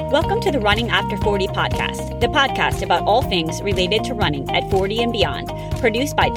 Welcome to the Running After 40 podcast, the podcast about all things related to running at 40 and beyond, produced by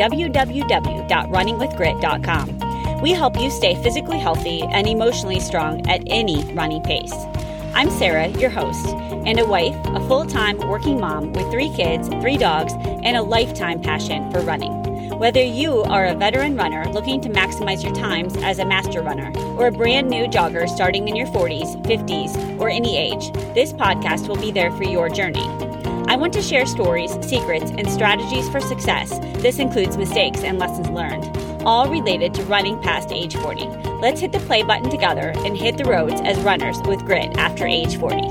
www.runningwithgrit.com. We help you stay physically healthy and emotionally strong at any running pace. I'm Sarah, your host, and a wife, a full-time working mom with 3 kids, 3 dogs, and a lifetime passion for running. Whether you are a veteran runner looking to maximize your times as a master runner, or a brand new jogger starting in your 40s, 50s, or any age, this podcast will be there for your journey. I want to share stories, secrets, and strategies for success. This includes mistakes and lessons learned, all related to running past age 40. Let's hit the play button together and hit the roads as runners with grit after age 40.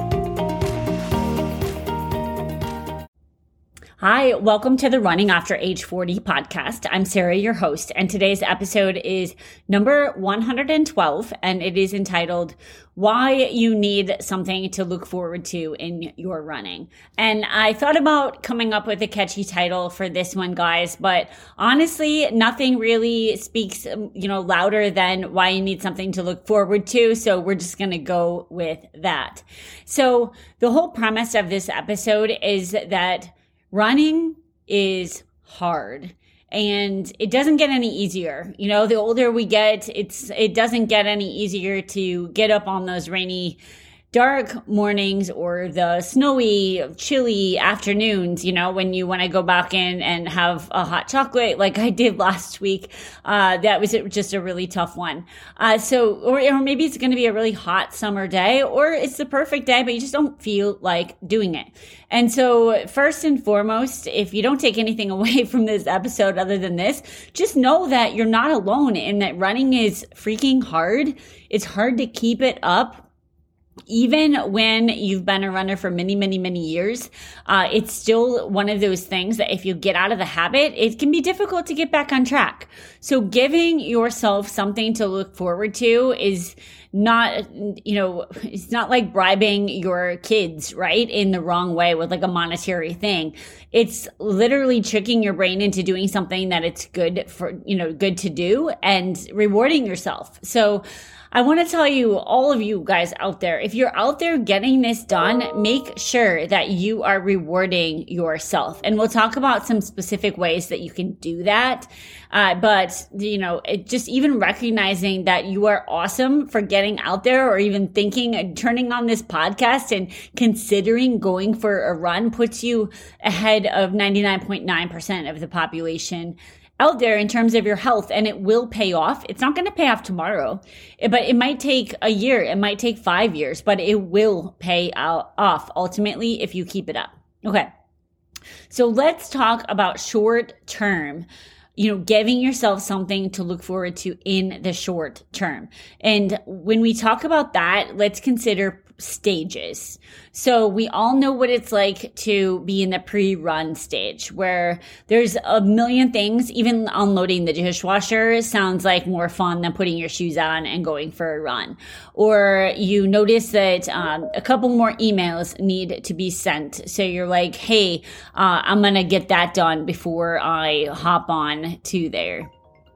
Hi, welcome to the Running After Age 40 podcast. I'm Sarah, your host, and today's episode is number 112, and it is entitled, Why You Need Something to Look Forward to in Your Running. And I thought about coming up with a catchy title for this one, guys, but honestly, nothing really speaks, louder than why you need something to look forward to, so we're just going to go with that. So the whole premise of this episode is that running is hard and it doesn't get any easier. The older we get, it doesn't get any easier to get up on those rainy, dark mornings or the snowy, chilly afternoons, when you want to go back in and have a hot chocolate like I did last week. That was just a really tough one. Or maybe it's going to be a really hot summer day, or it's the perfect day, but you just don't feel like doing it. And so first and foremost, if you don't take anything away from this episode other than this, just know that you're not alone in that running is freaking hard. It's hard to keep it up. Even when you've been a runner for many, many, many years, it's still one of those things that if you get out of the habit, it can be difficult to get back on track. So giving yourself something to look forward to is not, it's not like bribing your kids, right? In the wrong way with like a monetary thing. It's literally tricking your brain into doing something that it's good for, good to do and rewarding yourself. So I want to tell you, all of you guys out there, if you're out there getting this done, make sure that you are rewarding yourself. And we'll talk about some specific ways that you can do that. Just even recognizing that you are awesome for getting out there or even thinking, turning on this podcast and considering going for a run puts you ahead of 99.9% of the population out there in terms of your health, and it will pay off. It's not going to pay off tomorrow, but it might take a year. It might take 5 years, but it will pay off ultimately if you keep it up. Okay. So let's talk about short term, giving yourself something to look forward to in the short term. And when we talk about that, let's consider stages. So we all know what it's like to be in the pre-run stage where there's a million things. Even unloading the dishwasher sounds like more fun than putting your shoes on and going for a run. Or you notice that a couple more emails need to be sent. So you're like, hey, I'm going to get that done before I hop on to there.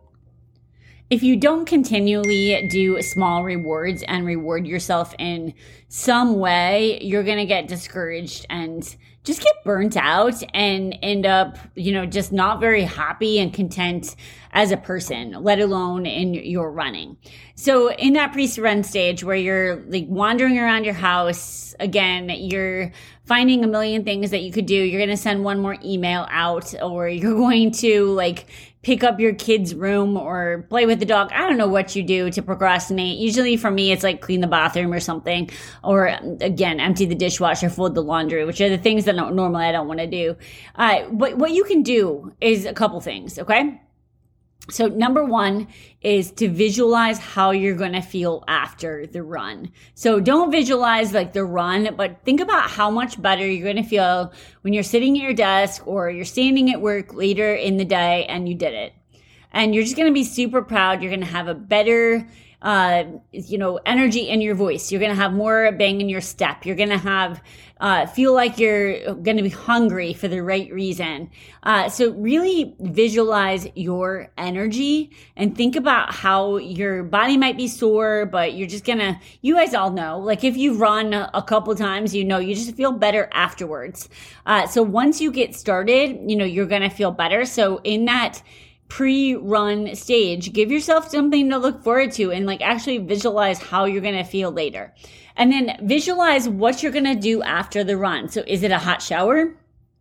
If you don't continually do small rewards and reward yourself in some way, you're going to get discouraged and just get burnt out and end up, just not very happy and content as a person, let alone in your running. So in that pre-run stage where you're like wandering around your house, again, you're finding a million things that you could do. You're going to send one more email out, or you're going to pick up your kid's room or play with the dog. I don't know what you do to procrastinate. Usually for me, it's like clean the bathroom or something, or again, empty the dishwasher, fold the laundry, which are the things that normally I don't want to do. But what you can do is a couple things, okay? So number one is to visualize how you're going to feel after the run. So don't visualize the run, but think about how much better you're going to feel when you're sitting at your desk or you're standing at work later in the day and you did it. And you're just going to be super proud. You're going to have a better energy in your voice. You're going to have more bang in your step. You're going to have, feel like you're going to be hungry for the right reason. So really visualize your energy and think about how your body might be sore, but you're just you guys all know, like if you've run a couple times, you just feel better afterwards. So once you get started, you're going to feel better. So in that pre-run stage, give yourself something to look forward to and actually visualize how you're going to feel later. And then visualize what you're going to do after the run. So is it a hot shower?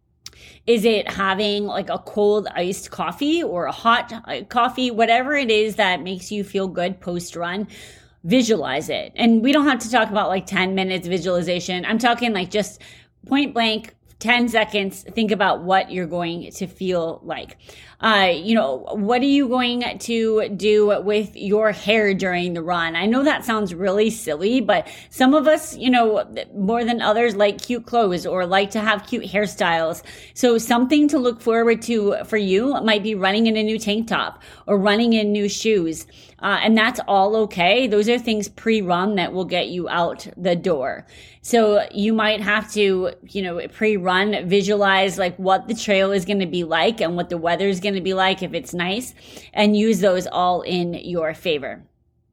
Is it having a cold iced coffee or a hot coffee? Whatever it is that makes you feel good post-run, visualize it. And we don't have to talk about 10 minutes visualization. I'm talking just point blank, 10 seconds, think about what you're going to feel like. What are you going to do with your hair during the run? I know that sounds really silly, but some of us, more than others like cute clothes or like to have cute hairstyles. So something to look forward to for you might be running in a new tank top or running in new shoes. And that's all okay. Those are things pre-run that will get you out the door. So you might have to, pre-run, visualize what the trail is going to be like and what the weather is going to be like if it's nice, and use those all in your favor.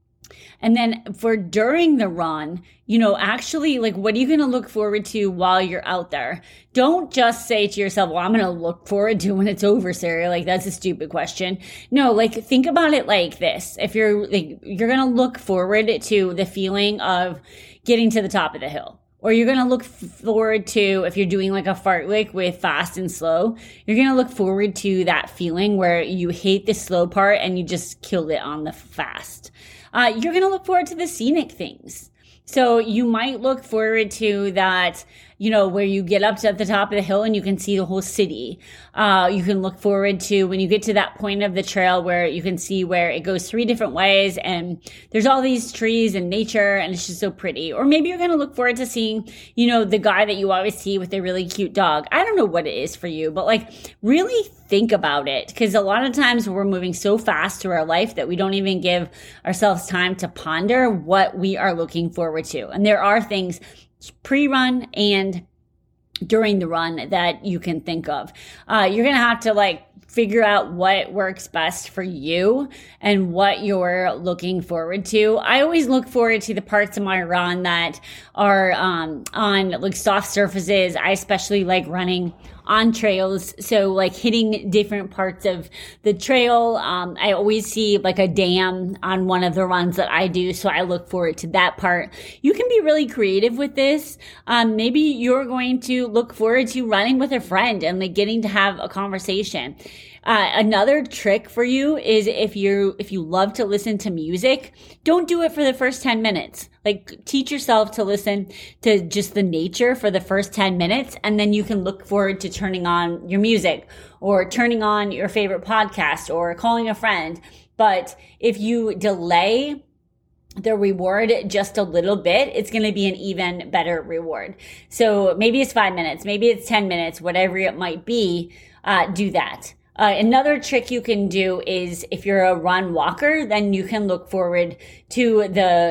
And then for during the run, actually, what are you going to look forward to while you're out there? Don't just say to yourself, well, I'm going to look forward to when it's over, Sarah. That's a stupid question. No, think about it like this. If you're going to look forward to the feeling of getting to the top of the hill. Or you're going to look forward to, if you're doing a fartlek with fast and slow, you're going to look forward to that feeling where you hate the slow part and you just killed it on the fast. You're going to look forward to the scenic things. So you might look forward to that, where you get up to the top of the hill and you can see the whole city. You can look forward to when you get to that point of the trail where you can see where it goes 3 different ways and there's all these trees and nature and it's just so pretty. Or maybe you're going to look forward to seeing, the guy that you always see with a really cute dog. I don't know what it is for you, but really think about it, because a lot of times we're moving so fast through our life that we don't even give ourselves time to ponder what we are looking forward to. And there are things pre-run and during the run that you can think of. You're going to have to figure out what works best for you and what you're looking forward to. I always look forward to the parts of my run that are on soft surfaces. I especially like running on trails. So hitting different parts of the trail. I always see a dam on one of the runs that I do. So I look forward to that part. You can be really creative with this. Maybe you're going to look forward to running with a friend and getting to have a conversation. Another trick for you is if you love to listen to music, don't do it for the first 10 minutes. Teach yourself to listen to just the nature for the first 10 minutes, and then you can look forward to turning on your music or turning on your favorite podcast or calling a friend. But if you delay the reward just a little bit, it's going to be an even better reward. So maybe it's 5 minutes, maybe it's 10 minutes, whatever it might be, do that. Another trick you can do is if you're a run walker, then you can look forward to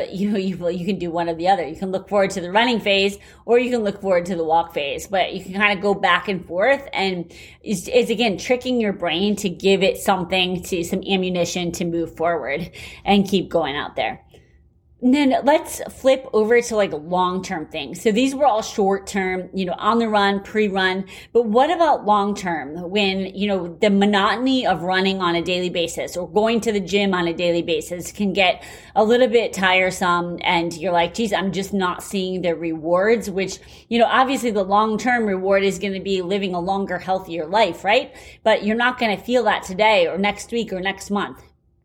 you can do one or the other. You can look forward to the running phase or you can look forward to the walk phase, but you can kind of go back and forth, and it's again tricking your brain to give it some ammunition to move forward and keep going out there. And then let's flip over to long-term things. So these were all short-term, on the run, pre-run. But what about long-term when, the monotony of running on a daily basis or going to the gym on a daily basis can get a little bit tiresome, and you're like, geez, I'm just not seeing the rewards, which, obviously the long-term reward is going to be living a longer, healthier life, right? But you're not going to feel that today or next week or next month.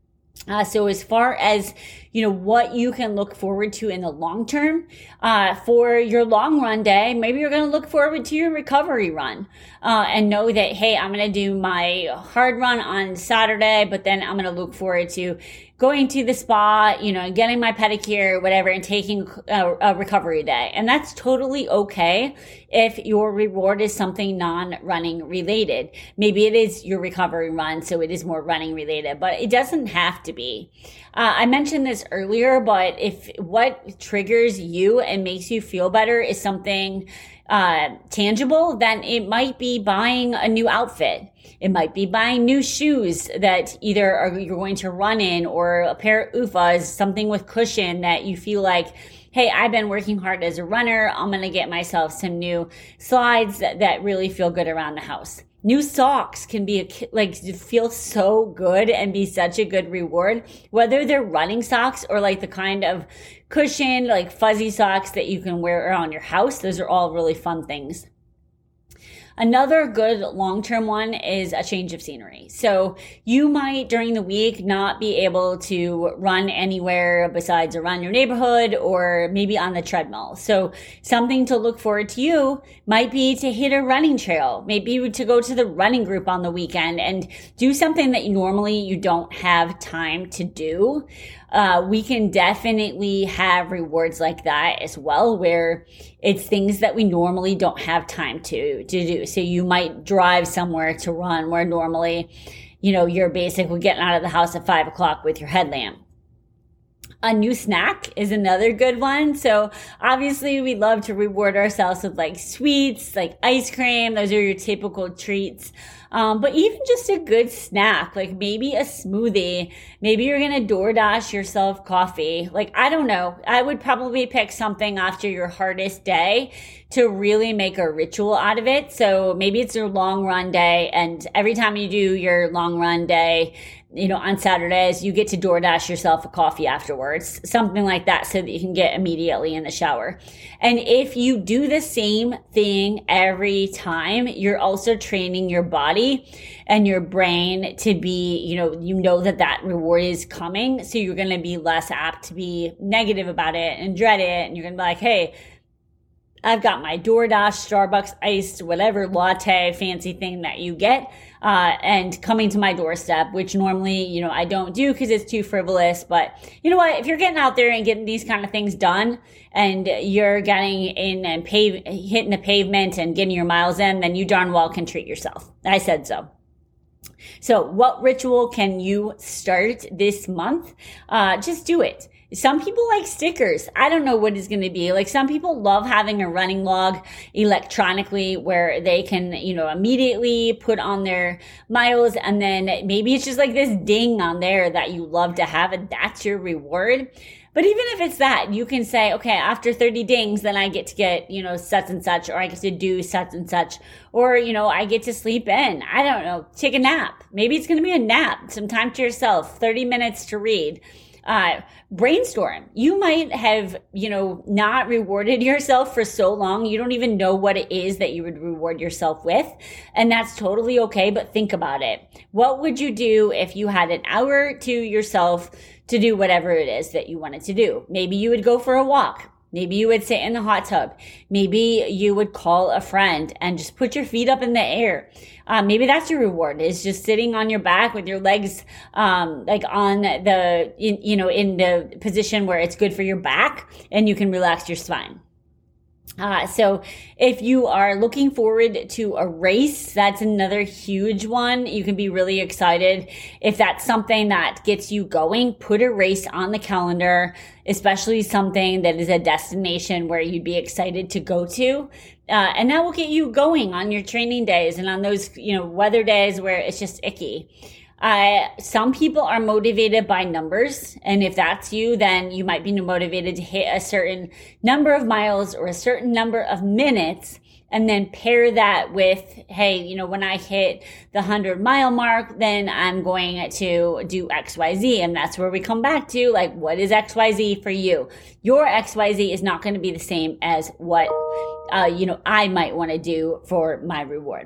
So as far as, what you can look forward to in the long term, for your long run day, maybe you're going to look forward to your recovery run, and know that, hey, I'm going to do my hard run on Saturday, but then I'm going to look forward to going to the spa, getting my pedicure, whatever, and taking a recovery day. And that's totally okay if your reward is something non-running related. Maybe it is your recovery run, so it is more running related, but it doesn't have to be. I mentioned this this earlier, but if what triggers you and makes you feel better is something tangible, then it might be buying a new outfit. It might be buying new shoes that either you're going to run in, or a pair of OOFAs, something with cushion that you feel like, hey, I've been working hard as a runner. I'm going to get myself some new slides that really feel good around the house. New socks can be feel so good and be such a good reward, whether they're running socks or like the kind of cushion, like fuzzy socks that you can wear around your house. Those are all really fun things. Another good long-term one is a change of scenery. So you might during the week not be able to run anywhere besides around your neighborhood or maybe on the treadmill. So something to look forward to you might be to hit a running trail, maybe to go to the running group on the weekend and do something that normally you don't have time to do. We can definitely have rewards like that as well, where it's things that we normally don't have time to do. So you might drive somewhere to run where normally, you're basically getting out of the house at 5 o'clock with your headlamp. A new snack is another good one. So obviously we love to reward ourselves with like sweets, like ice cream. Those are your typical treats. But even just a good snack, like maybe a smoothie, maybe you're going to DoorDash yourself coffee. Like, I don't know. I would probably pick something after your hardest day to really make a ritual out of it. So maybe it's your long run day, and every time you do your long run day, on Saturdays, you get to DoorDash yourself a coffee afterwards, something like that, so that you can get immediately in the shower. And if you do the same thing every time, you're also training your body and your brain to be, that reward is coming. So you're going to be less apt to be negative about it and dread it. And you're going to be like, hey, I've got my DoorDash, Starbucks, iced, whatever latte, fancy thing that you get, and coming to my doorstep, which normally, I don't do because it's too frivolous. But you know what? If you're getting out there and getting these kind of things done and you're getting in and hitting the pavement and getting your miles in, then you darn well can treat yourself. I said so. So what ritual can you start this month? Just do it. Some people like stickers. I don't know what it's going to be. Like, some people love having a running log electronically where they can, immediately put on their miles, and then maybe it's just like this ding on there that you love to have, and that's your reward. But even if it's that, you can say, okay, after 30 dings, then I get to get, such and such, or I get to do such and such, or, I get to sleep in. I don't know, take a nap. Maybe it's going to be a nap, some time to yourself, 30 minutes to read. Brainstorm. You might have, not rewarded yourself for so long. You don't even know what it is that you would reward yourself with. And that's totally okay. But think about it. What would you do if you had an hour to yourself to do whatever it is that you wanted to do? Maybe you would go for a walk. Maybe you would sit in the hot tub. Maybe you would call a friend and just put your feet up in the air. Maybe that's your reward, is just sitting on your back with your legs, on the, in the position where it's good for your back and you can relax your spine. So if you are looking forward to a race, that's another huge one. You can be really excited. If that's something that gets you going, put a race on the calendar, especially something that is a destination where you'd be excited to go to. And that will get you going on your training days and on those, weather days where it's just icky. Some people are motivated by numbers. And if that's you, then you might be motivated to hit a certain number of miles or a certain number of minutes, and then pair that with, hey, when I hit the 100-mile mark, then I'm going to do XYZ. And that's where we come back to, like, what is XYZ for you? Your XYZ is not going to be the same as what, I might want to do for my reward.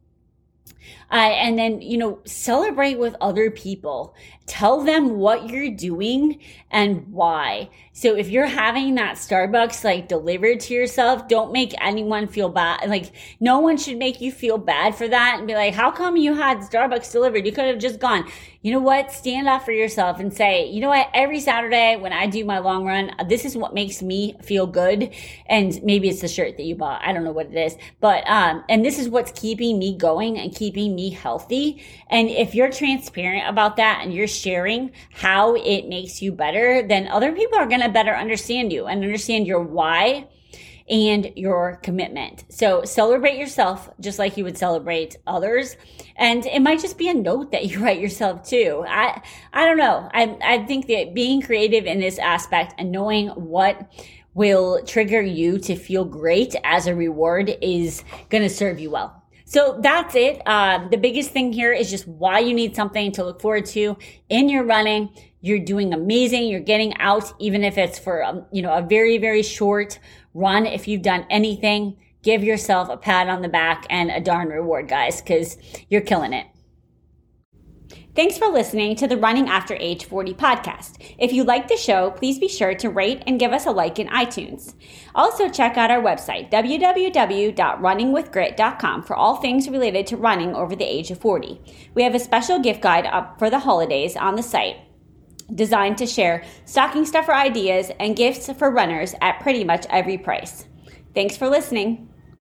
And then, celebrate with other people. Tell them what you're doing and why. So if you're having that Starbucks delivered to yourself, don't make anyone feel bad. No one should make you feel bad for that and be like, how come you had Starbucks delivered? You could have just gone. You know what? Stand up for yourself and say, you know what? Every Saturday when I do my long run, this is what makes me feel good. And maybe it's the shirt that you bought. I don't know what it is, but, and this is what's keeping me going and keeping keeping me healthy. And if you're transparent about that and you're sharing how it makes you better, then other people are going to better understand you and understand your why and your commitment. So celebrate yourself just like you would celebrate others. And it might just be a note that you write yourself too. I don't know. I think that being creative in this aspect and knowing what will trigger you to feel great as a reward is going to serve you well. So that's it. The biggest thing here is just why you need something to look forward to in your running. You're doing amazing. You're getting out, even if it's for, a very, very short run. If you've done anything, give yourself a pat on the back and a darn reward, guys, because you're killing it. Thanks for listening to the Running After Age 40 podcast. If you like the show, please be sure to rate and give us a like in iTunes. Also, check out our website, www.runningwithgrit.com, for all things related to running over the age of 40. We have a special gift guide up for the holidays on the site, designed to share stocking stuffer ideas and gifts for runners at pretty much every price. Thanks for listening.